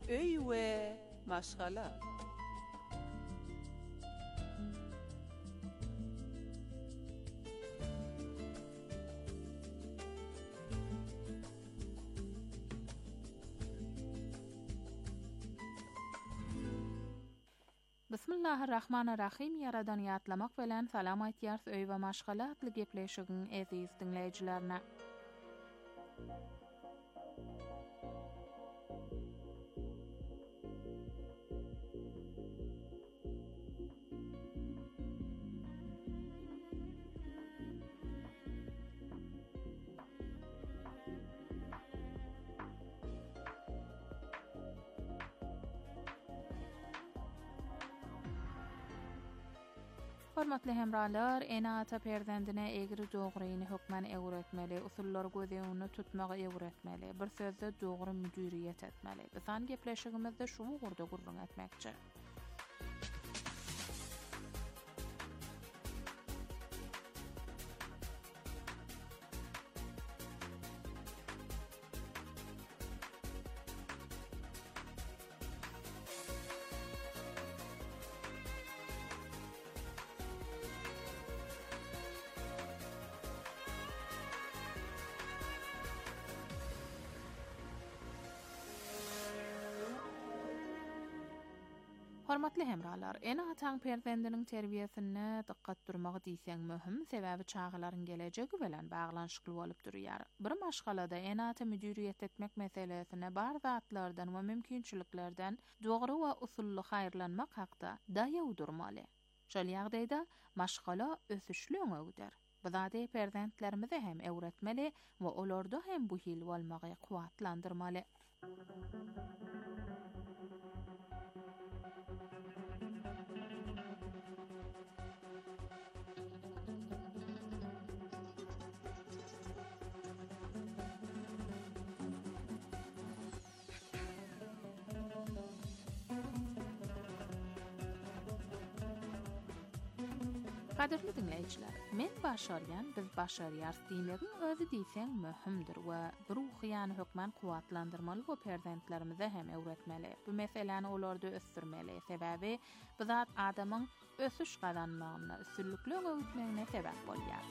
öy we maşgala. Bismillahirrahmanirrahim. Yaradan ýatlamak bilen salam aýtýar öý we maşgala atly gepleşigiň aziz dinleýijilerine. Hormatly hemralar, enata perdendine egri dogryny hökmen öwretmeli, usullar gözeýüni tutmagy öwretmeli, bir sözde dogry müdiriýet etmeli. Bisan gepleşigimizde şu ugurda gurrun etmekçi. Hormatly hemralar, enataň perdendiniň terbiýesine diqqat durmagy diýseň möhüm, sebäbi çağlaryň gelejegi bilen baglanşykly bolup durýar. Bir maşgalada enata müdiriýet etmek meselesine bar zatlardan we mümkinçiliklerden dogry we usully haýrlanmak hakda daýaw durmaly. Şol ýagdaýda maşgala ösüşli öňüder. Bizade perdentlerimizi hem öwretmeli we olarda hem bu hil bolmagy kuwatlandyrmaly. Kadirli dinleyijiler, men başaryan, biz başarýar diýmegin özü diýseň möhümdir we bir ruhyany hökmen kuwatlandyrmaly we perdentlerimize hem öwretmeli. Bu meseleni olarda ösdürmeli. Sebäbi bu zat adamyň ösüş gazanmagyna, üstünlikli öwretmegine sebäp bolýar.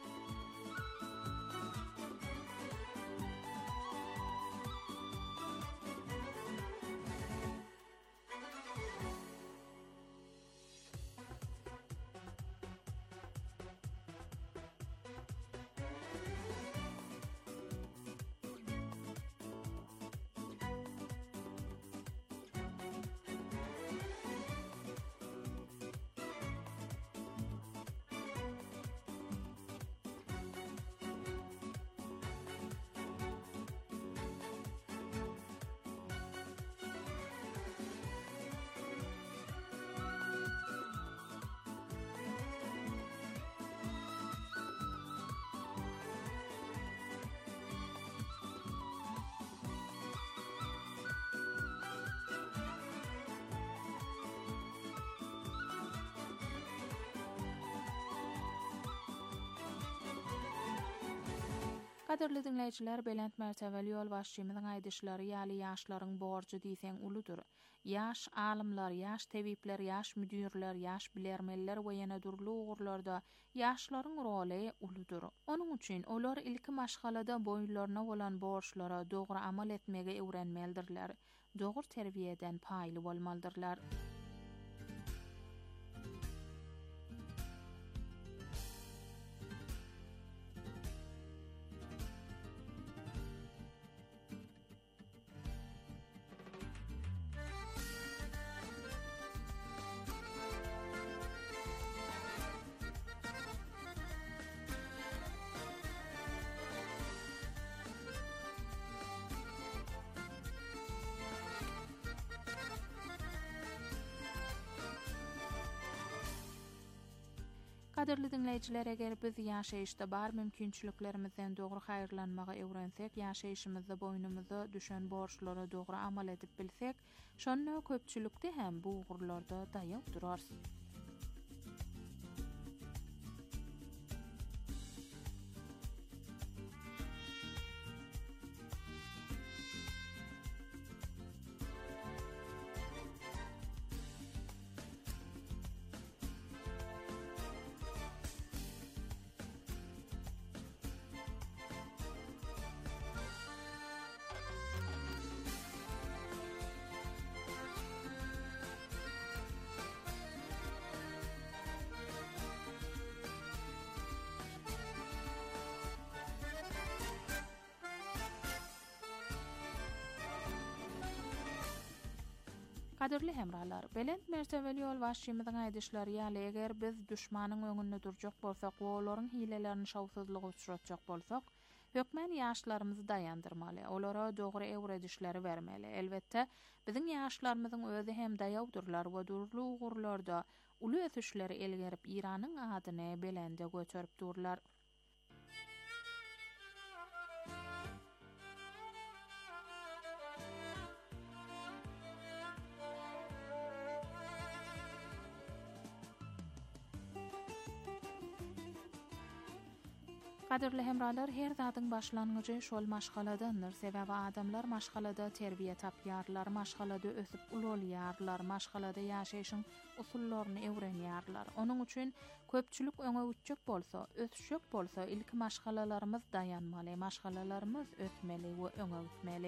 Kadirli dinleyijiler, belent mertebeli ýol başçymyzyň aýdyşlary ýaly ýaşlaryň borjy diýseň uludur. Ýaş alymlar, ýaş tebipler, ýaş müdirler, ýaş bilermeliler we ýene durly ugurlarda ýaşlaryň roly uludur. Onuň üçin olar ilki maşgalada boýunlaryna bolan borçlara dogry amal etmege öwrenmelidirler. Dogry terbiýeden paýly bolmalydyrlar. Kadirli dinleyijiler, eger biz ýaşaýyşda bar mümkinçiliklerimizden dogry haýrlanmagy öwrensek, ýaşaýyşymyzda boýnumyza düşen borçlara dogry amal edip bilsek, şonda köpçülikde hem bu ugurlarda daýaw durar. Qadirli hemralar, belent mertebeli ol başçymyzyň aýdyşlary ýaly eger biz düşmanyň öňünde durjak bolsak, olaryň hilelerini şawsuzlygy uçuratjak bolsak, hökmen ýaşlarymyzy dayandyrmaly, olara dogry öwredişleri bermeli. Elbetde, biziň ýaşlarymyzyň özi hem daýawdyrlar we durly ugurlarda uly ösüşleri elgerip Iranyň adyny belende götürip durlar. Qadirli hemralar, her zadyň başlangyjy şol maşgaladandyr. Sebäbi adamlar maşgalada terbiýe tapýarlar, maşgalada ösüp ulolýarlar, maşgalada ýaşaýyşyň usullaryny öwrenýärler. Onuň üçin köpçülik öňe üçjek bolsa, ösüşjek bolsa, ilk maşgalalarymyz dayanmaly, maşgalalarymyz ötmeli we öňe gitmeli.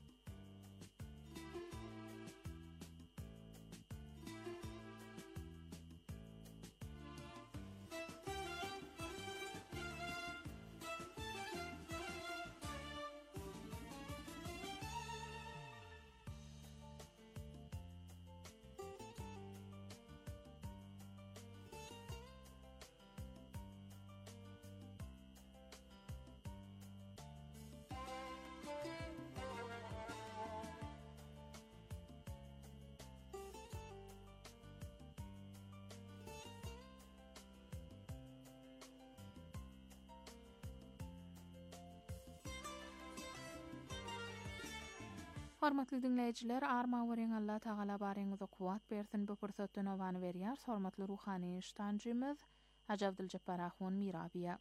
Hormatly dinleyijiler, arma weriň Allah Taala baryňyza kuwat bersin. Bu pursatdan owany berýär. Hormatly ruhany iştanjymyz Haji Abduljabbar Ahwon Mirabiýa.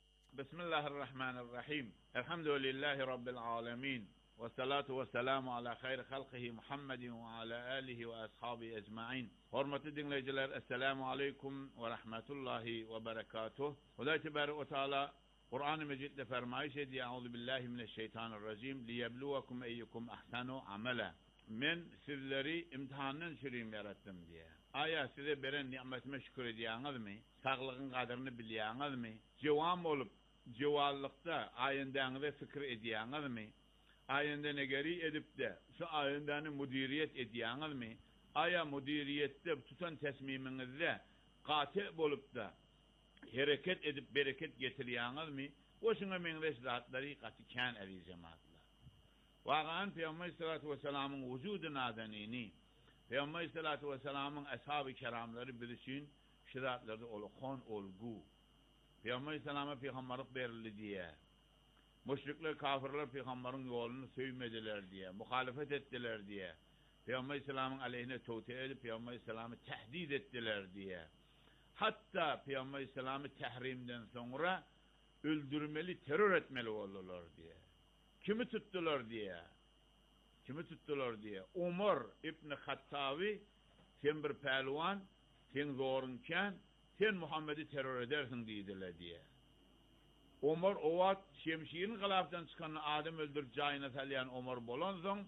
Bismillahirrahmanirrahim. Elhamdülillahi rabbil alamin. Ve salatu ve selamu ala hayri halqihi Muhammedin ve ala alihi ve ashabihi ecmaîn. Hormatly dinleyijiler, assalamu aleykum ve rahmetullahi ve berekatuh. Hudaý tebarek ve taala Kur'an-ı Mecid'de fermayış ediyor. Euzu billahi mineşşeytanirracim. Liyebluvakum eyyukum ahsanu amela. Men sizleri imtihandan şirin yarattım diye. Aya size beren nimetime şükür ediyorsunuz mi? Sağlığın kadrini biliyorsunuz mi? Cevam olup cevallıkta ayındağınıza fikir ediyorsunuz mi? Ayında negeri edip de şu ayındanı müdiriyet ediyorsunuz mi? Aya müdiriyette tutan tesmiminizde katı olup da hareket edip bereket getiriyorsunuz mi? O şuna menveş zatları katikan eri cemaatler. Vağan Peygamber sallallahu aleyhi ve sellem'in vücudu nadanini, Peygamber sallallahu aleyhi ve sellem'in ashab-ı kiramları bilişin şiratları olukhan olgu. Peygamber sallallahu peygamberlik verildi diye. Müşrikler, kafirler peygamberin yolunu sevmediler diye, muhalefet ettiler diye. Peygamber sallallahu aleyhine tevti edip Peygamber sallallahu tehdit ettiler diye. Hatta Peygamber sallallahu tahrimden sonra öldürmeli, terör etmeli oldular diye. Kimi tuttular diye? Kimi tuttular diye? Umar İbn Hattabi, sen bir pelvan, sen zorunken, sen Muhammed'i terör edersin dediler diye. Umar o vaxt şemşirin gılafdan çıkan adam öldürüp cayına salyan Umar bolanzın,